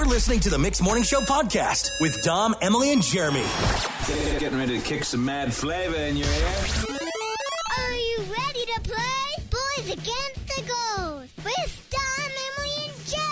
You're listening to the Mixed Morning Show podcast with Dom, Emily, and Jeremy. Getting ready to kick some mad flavor in your ear. Are you ready to play Boys Against the Girls with Dom, Emily,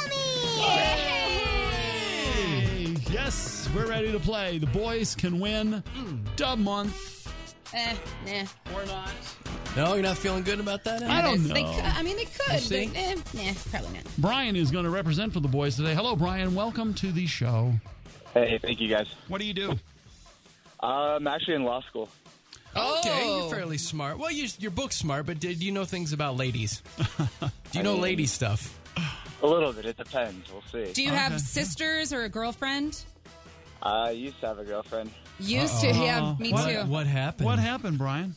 and Jeremy? Yes, we're ready to play. The boys can win Dub Month. Nah. Or not. No, you're not feeling good about that? I don't know. They could, see? but nah, probably not. Brian is going to represent for the boys today. Hello, Brian. Welcome to the show. Hey, thank you, guys. What do you do? I'm actually in law school. Okay, you're fairly smart. Well, you're book smart, but did you know things about ladies? Do you know lady stuff? A little bit. It depends. We'll see. Do you have sisters or a girlfriend? I used to have a girlfriend. Used to, yeah, me too. What happened? What happened, Brian?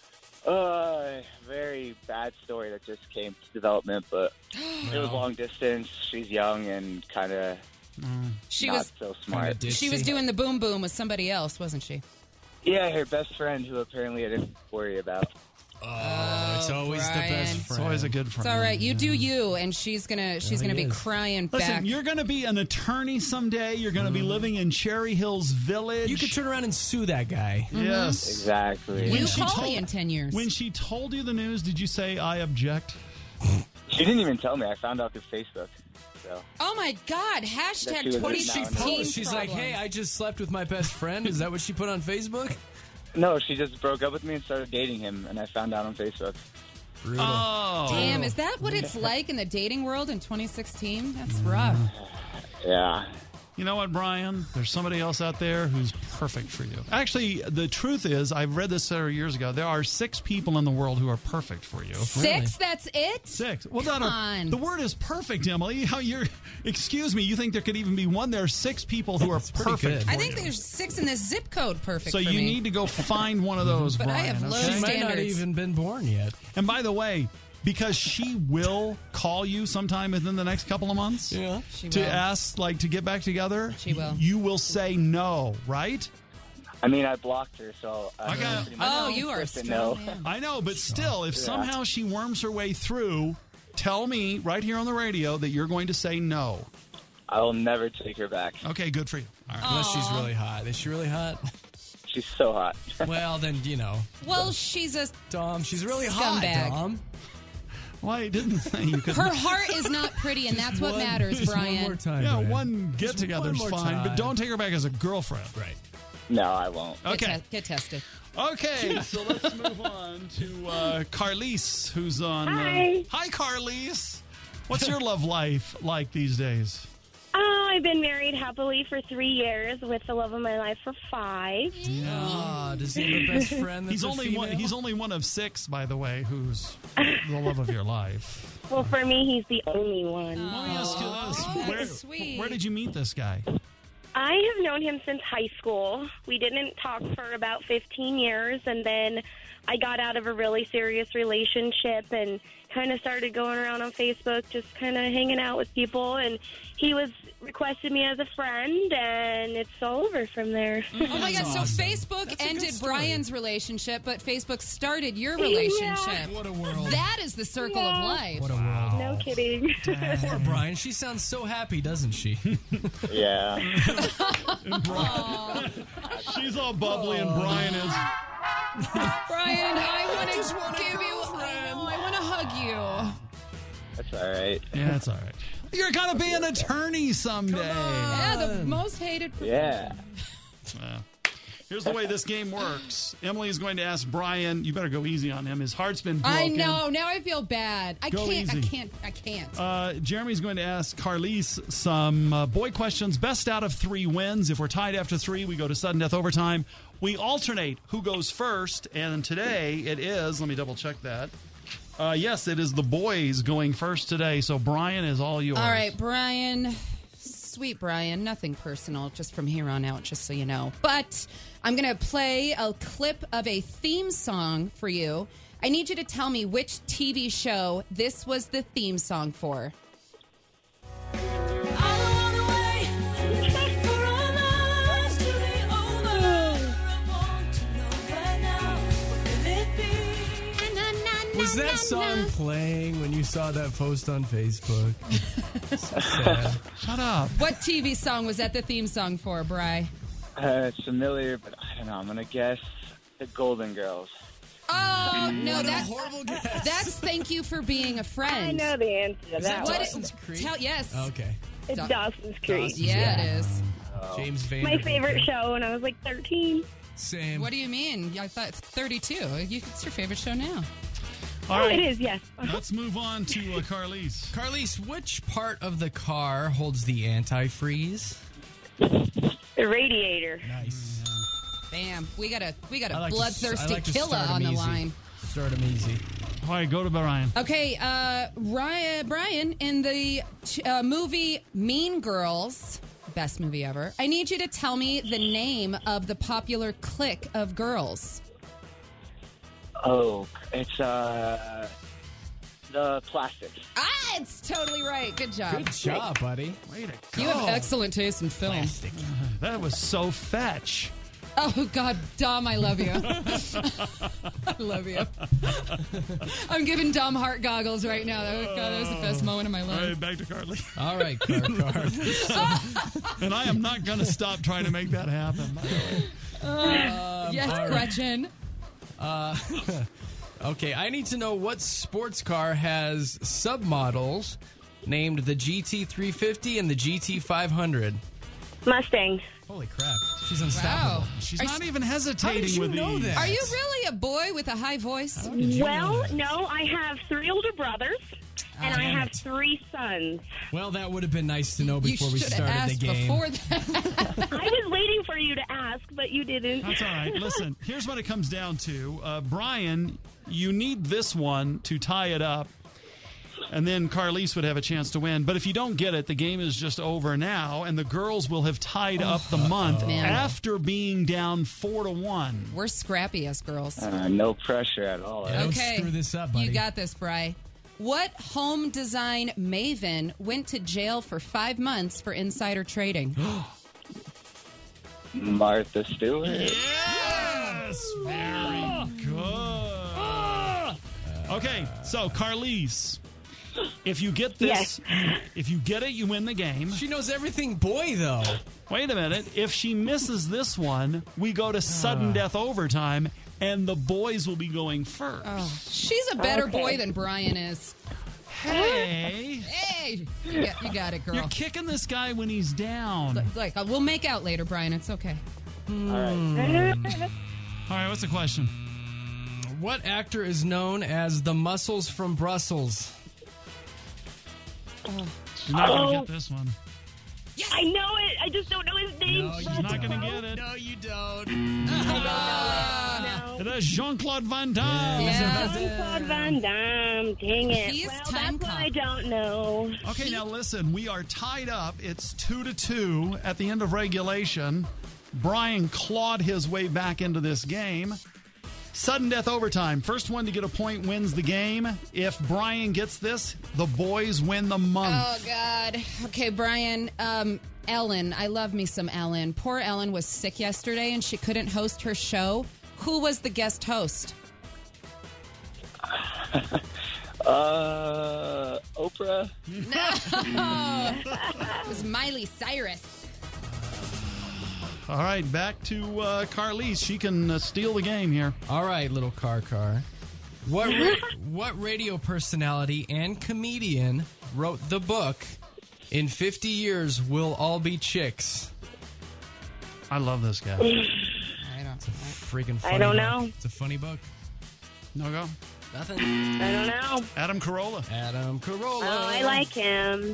Very bad story that just came to development, but it was long distance. She's young and kind of She not was so smart. she was doing the boom boom with somebody else, wasn't she? Yeah, her best friend, who apparently I didn't worry about. Oh, it's always Brian. the best It's friend. always a good friend. It's all right. You do you, and she's gonna be is. crying Listen, back. you're going to be an attorney someday. You're going to be living in Cherry Hills Village. You could turn around and sue that guy. Yes. Exactly. You she call told- me in 10 years. When she told you the news, did you say, I object? She didn't even tell me. I found out through Facebook. So Oh my God! That she Hashtag was in 2016. now. She's like, hey, I just slept with my best friend. Is that what she put on Facebook? no, she just broke up with me and started dating him, and I found out on Facebook. Brutal. Oh. Damn, is that what it's like in the dating world in 2016? That's rough. Yeah. You know what, Brian? There's somebody else out there who's perfect for you. Actually, the truth is, I've read this several years ago. There are 6 people in the world who are perfect for you. 6? That's it? 6. Well, Come on. the word is perfect, Emily. How you're? Excuse me. You think there could even be one? There are 6 people who are pretty perfect. good. For I think you. there's 6 in this zip code perfect So for you me. need to go find one of those, But I Brian. have low okay? She might not standards. even been born yet. And by the way, because she will call you sometime within the next couple of months. Yeah. She To will. ask, to get back together. She will. You will say no, right? I mean, I blocked her, so I Okay. pretty much Oh, you are a said strong no. man. I know, but still, if somehow she worms her way through, tell me right here on the radio that you're going to say no. I will never take her back. Okay, good for you. All right. Unless she's really hot. Is she really hot? She's so hot. Well, then, Well, she's a... Dom, she's really hot, Scumbag. Dom. Well, I didn't say you could. Her heart is not pretty, and that's what matters, Just Brian. One more time, Yeah, Brian. one get together's one more fine, but time. don't take her back as a girlfriend. Right. No, I won't. Okay. Get tested. Okay, so let's move on to Carlise, who's on. Hi, Carlise. What's your love life like these days? I've been married happily for 3 years with the love of my life for 5. Ah, does he have a best friend that's He's a only one. female? He's only one of 6, by the way, who's the love of your life. Well, for me, he's the only one. Let me ask you this: that's sweet. where did you meet this guy? I have known him since high school. We didn't talk for about 15 years, and then I got out of a really serious relationship and kind of started going around on Facebook, just kind of hanging out with people, and he requested me as a friend, and it's all over from there. Oh my God! awesome. So Facebook That's a good ended story. Brian's relationship, but Facebook started your relationship. What a world. That is the circle of life. What a world. No kidding. Poor Brian. She sounds so happy, doesn't she? Yeah. She's all bubbly, and Brian is. Brian, I want to want a give you. I want to hug you. That's all right. Yeah, it's all right. You're gonna be an attorney someday. Yeah, the most hated profession. Yeah. Here's the way this game works. Emily is going to ask Brian. You better go easy on him. His heart's been broken. I know. Now I feel bad. I Go can't. easy. I can't. Jeremy's going to ask Carlise some boy questions. Best out of 3 wins. If we're tied after 3, we go to sudden death overtime. We alternate who goes first, and today it is, let me double check that. Yes, it is the boys going first today, so Brian is all yours. All right, Brian. Sweet Brian. Nothing personal, just from here on out, just so you know. But I'm going to play a clip of a theme song for you. I need you to tell me which TV show this was the theme song for. Was that song playing when you saw that post on Facebook? So sad. Shut up. What TV song was that the theme song for, Bri? It's familiar, but I don't know. I'm gonna guess the Golden Girls. Oh, no, What a that's horrible guess. That's Thank You for Being a Friend. I know the answer to Is that that. Dawson's Creek? Yes. Okay. It's Dawson's Creek. Yeah, it is. James Van. My favorite show when I was like 13. Same. What do you mean? I thought 32. It's your favorite show now. All right. It is, yes. Let's move on to Carlise. Carlise, which part of the car holds the antifreeze? The radiator. Nice. Bam. We got a I like to- bloodthirsty I like to killer start 'em on the easy. line. Start them easy. All right, go to Brian. Okay, Brian, in the movie Mean Girls, best movie ever, I need you to tell me the name of the popular clique of girls. Oh, it's the Plastics. Ah, it's totally right. Good job. Good job, buddy. Way to go. You have excellent taste in film. Plastic. That was so fetch. Oh, God, Dom, I love you. I love you. I'm giving Dom heart goggles right now. God, that was the best moment of my All life. right, back to Carly. All right, car. And I am not going to stop trying to make that happen, by the way. Yes, Gretchen. Okay, I need to know what sports car has submodels named the GT350 and the GT500. Mustang. Holy crap. She's unstoppable. Wow. She's Are not you- even How hesitating did you with know these. that? Are you really a boy with a high voice? How did you know Well, that? no, I have 3 older brothers, and I damn have it. 3 sons. Well, that would have been nice to know before you we should have started the asked game. before that. I was waiting for you to ask, but you didn't. That's all right. Listen, here's what it comes down to. Brian, you need this one to tie it up, and then Carlise would have a chance to win. But if you don't get it, the game is just over now, and the girls will have tied up the month Man. after being down 4-1. We're scrappy as girls. No pressure at all. Yeah, don't Okay. screw this up, buddy. You got this, Bri. What home design maven went to jail for 5 months for insider trading? Martha Stewart. Yes! Very good. Okay, so Carlise, if you get this, if you get it, you win the game. She knows everything boy, though. Wait a minute. If she misses this one, we go to sudden death overtime, and the boys will be going first. She's a better boy than Brian is. Hey, Hey, you got it, girl. you're kicking this guy when he's down. Like, we'll make out later, Brian. It's okay. All right, what's the question? What actor is known as the Muscles from Brussels? She's not going to get this one. I know it. I just don't know his name. No, She's not going to get it. No, you don't. No. It is Jean-Claude Van Damme. Jean-Claude Van Damme. Dang it. He's well, time that's what cop. I don't know. Okay, now listen. We are tied up. It's 2-2 at the end of regulation. Brian clawed his way back into this game. Sudden death overtime. First one to get a point wins the game. If Brian gets this, the boys win the month. Oh, God. Okay, Brian. Ellen. I love me some Ellen. Poor Ellen was sick yesterday and she couldn't host her show. Who was the guest host? Oprah. It was Miley Cyrus. All right, back to Carlise. She can steal the game here. All right, little car. What radio personality and comedian wrote the book In 50 Years We'll All Be Chicks? I love this guy. I don't Freaking funny I don't book. know. It's a funny book. No go. Nothing. I don't know. Adam Carolla. Adam Carolla. Oh, I like him.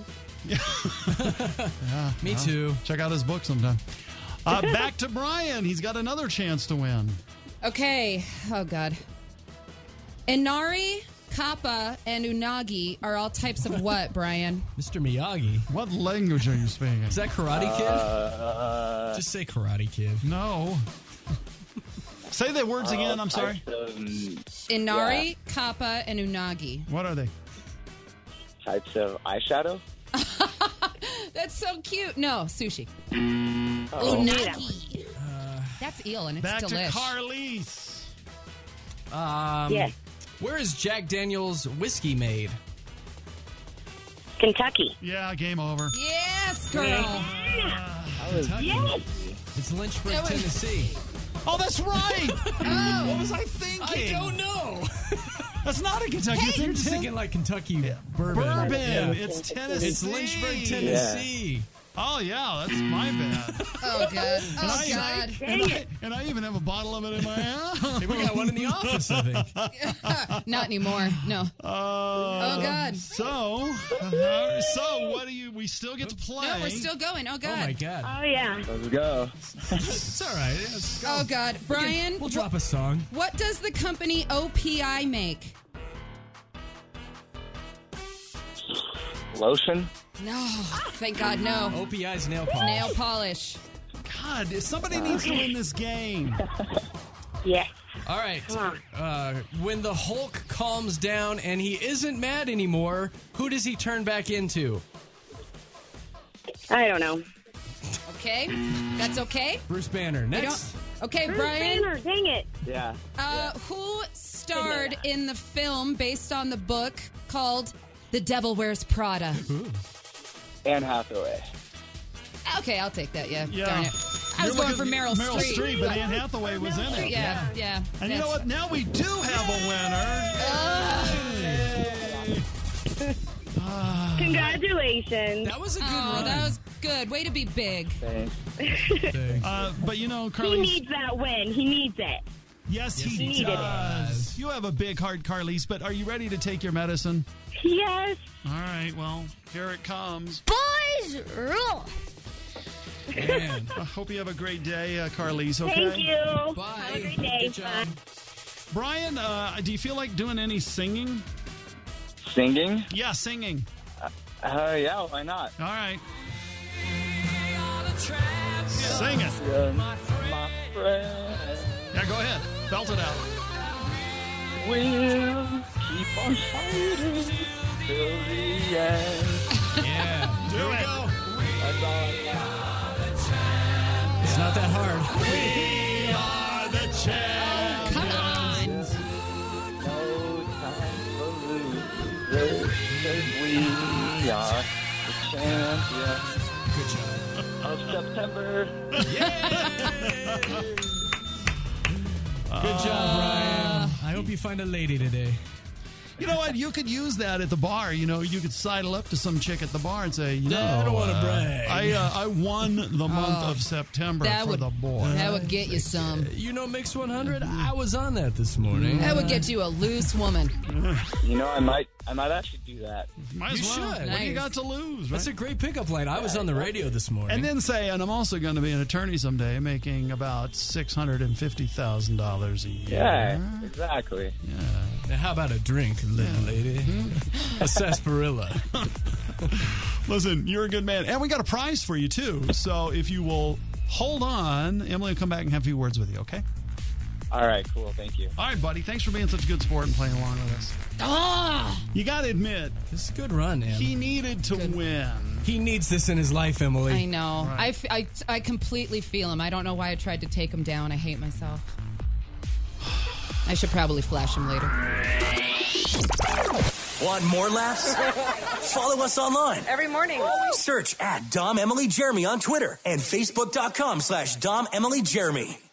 Me too. Check out his book sometime. Back to Brian. He's got another chance to win. Okay. Oh, God. Inari, Kappa, and Unagi are all types of what, Brian? Mr. Miyagi. What language are you speaking? Is that Karate Kid? Just say Karate Kid. No. Say the words again. I'm sorry. Inari, Kappa, and Unagi. What are they? Types of eyeshadow. That's so cute. No, sushi. Oh. Unagi. That's eel, and it's Back delish. to Carlise. Yes. Where is Jack Daniel's whiskey made? Kentucky. Yeah, game over. Yes, girl. Kentucky. Yes. It's Lynchburg, That was- Tennessee. Oh, that's right. What was I thinking? I don't know. That's not in Kentucky. It's You're in just thinking like Kentucky bourbon. Bourbon. Yeah. It's Tennessee. It's Lynchburg, Tennessee. Oh, yeah, that's my bad. Oh, God. Oh, God. And I even have a bottle of it in my house. Hey, we got one in the office, I think. Not anymore. No. Oh, God. So what do you? We still get to play. No, we're still going. Oh, God. Oh, my God. Oh, yeah. Let's go. It's all right. Let's go. Oh, God. Brian, We'll drop a song. what does the company OPI make? Lotion. No. Thank God, no. OPI's nail polish. Nail polish. God, somebody needs to win this game. Yes. All right. Come When the Hulk calms down and he isn't mad anymore, who does he turn back into? I don't know. Okay. That's okay. Bruce Banner. I Next. don't. Okay, Bruce Brian. Banner, dang it. Yeah. Who starred in the film based on the book called The Devil Wears Prada? Anne Hathaway. Okay, I'll take that. Yeah. Yeah. Darn it. I was You're going for looking- Meryl Streep. but Anne Hathaway was in it. Yeah, yeah. And you know what? Now we do have a winner. Congratulations. That was a good Oh, run. that was good. Way to be big. Thanks. But you know, He Carlise. needs that win. He needs it. Yes, he he needed does. You have a big heart, Carlise. But are you ready to take your medicine? Yes. All right. Well, here it comes. Boys rule. Man. I hope you have a great day, Carlise. Okay. Thank you. Bye. Have a great day. Good job. Brian, do you feel like doing any singing? Singing? Yeah, singing. Yeah, why not? All right. Sing it. My friend. Yeah, go ahead. Belt it out. We'll keep on fighting till the end. Yeah. Do Here we it. go. That's all I got. It's not that hard. We are the champions. Come on. No time for losers, 'cause we are the champions Good job. of September. Good job, Brian. I hope you find a lady today. You know what? You could use that at the bar. You know, you could sidle up to some chick at the bar and say, you know, I don't wanna brag. I won the month of September That for would- the boy. That would get you some. You know Mix 100? I was on that this morning. That would get you a loose woman. You know, I might actually do that. Might as You well. should. What do you Nice. got to lose, right? That's a great pickup line. I was on the radio this morning. And then say, and I'm also going to be an attorney someday, making about $650,000 a year. Yeah, exactly. Now, how about a drink, little lady? A sarsaparilla. Listen, you're a good man. And we got a prize for you, too. So if you will hold on, Emily will come back and have a few words with you, okay? All right, cool. Thank you. All right, buddy. Thanks for being such a good sport and playing along with us. You got to admit, This is a good run, Em. he needed to win. He needs this in his life, Emily. I know. Right. I completely feel him. I don't know why I tried to take him down. I hate myself. I should probably flash him later. Want more laughs? Follow us online. Every morning. Search at Dom Emily Jeremy on Twitter and Facebook.com/Dom Emily Jeremy.